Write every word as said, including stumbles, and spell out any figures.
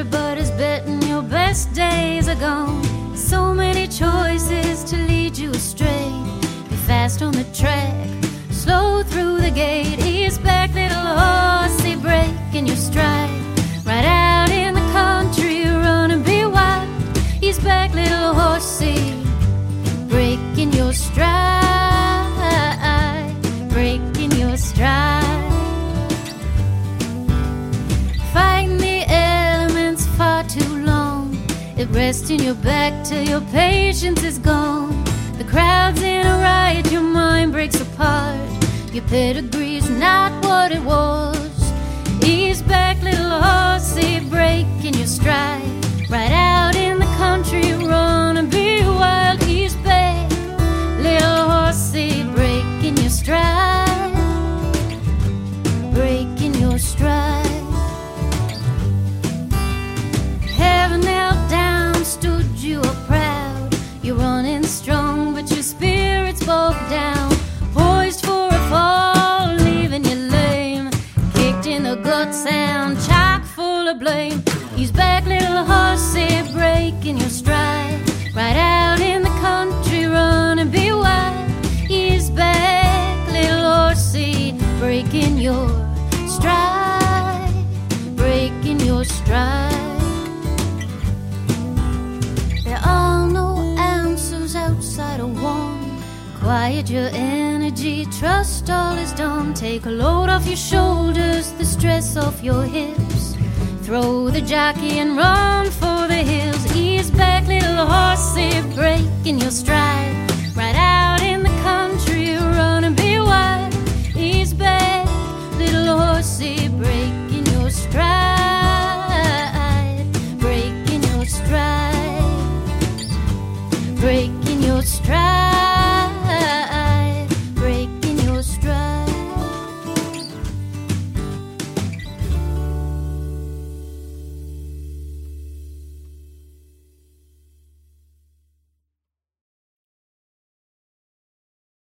everybody's betting your best days are gone. So many choices to lead you astray. Be fast on the track, slow through the gate. Ease back, little horsey, breaking your stride. Right out in the country, run and be wild. Ease back, little horsey, breaking your stride, breaking your stride. Fighting the elements far too long. It rests in your back till your patience is gone. The crowd's in a riot, your mind breaks apart. Your pedigree's not what it was. Ease back, little horsey, breaking your stride. Right out in the country, run and be wild. Ease back, little horsey, breaking your stride, breaking your stride. Heaven knelt down, stood you up proud. You're running strong, but your spirit's bogged down. Poised for a fall, leaving you lame. Kicked in the guts and chock full of blame. Ease back, little horsey, breaking your stride. Right out in the country, run and be wild. Ease back, little horsey, breaking your stride, breaking your stride. There are no answers outside of one. Quiet your energy, trust all is done. Take a load off your shoulders, the stress off your hips. Throw the jockey and run for the hills. Ease back, little horsey, breaking your stride. Right out in the country, run and be wild. Ease back, little horsey, breaking your stride, breaking your stride, breaking your stride.